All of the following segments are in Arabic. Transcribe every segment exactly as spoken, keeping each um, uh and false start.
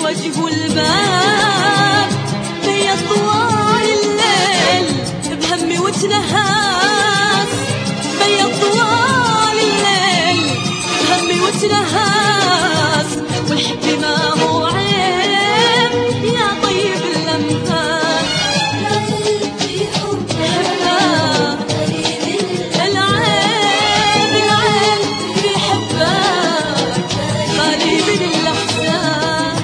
الوجه والباب، بيض طوال الليل بهمي وتنهاس، بيض طوال الليل بهمي وتنهاس، والحب ما هو عيب يا طيب اللمفات. قلبي حبك العيب العيب في حبك خالي من الإحساس.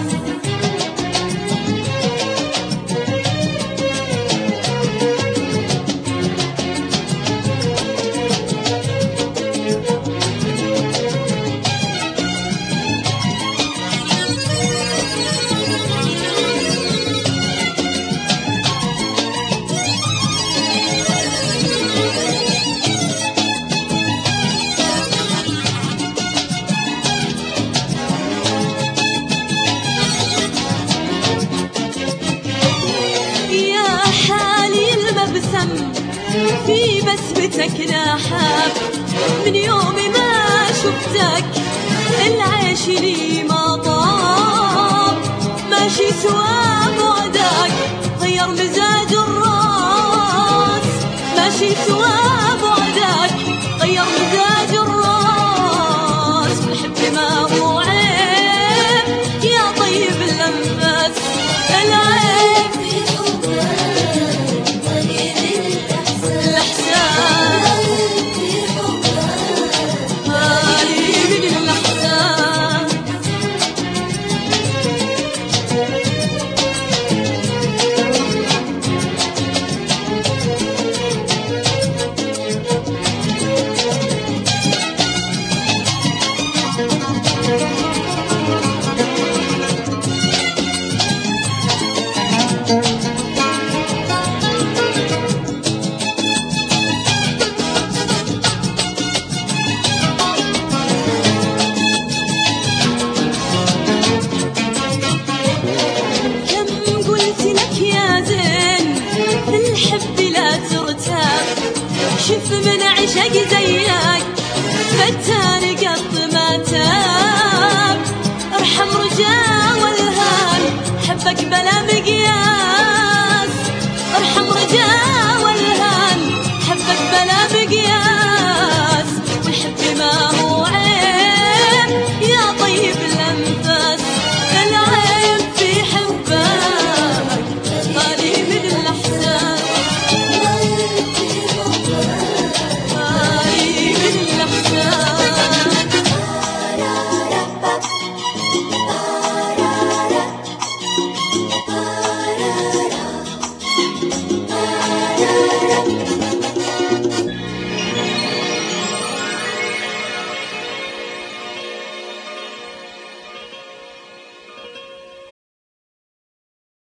في بسمتك نحاب من يوم ما شفتك، العيش لي ما طاب، ماشي سوا بعدك غير مزاج الراس، ماشي سوا بعدك غير مزاج الراس، الحب ما هو عيب يا طيب اللمس. العيب شف من عشق زيك فتان قط ما تاب، ارحم رجا والهان حبك بلا مقياس، ارحم رجا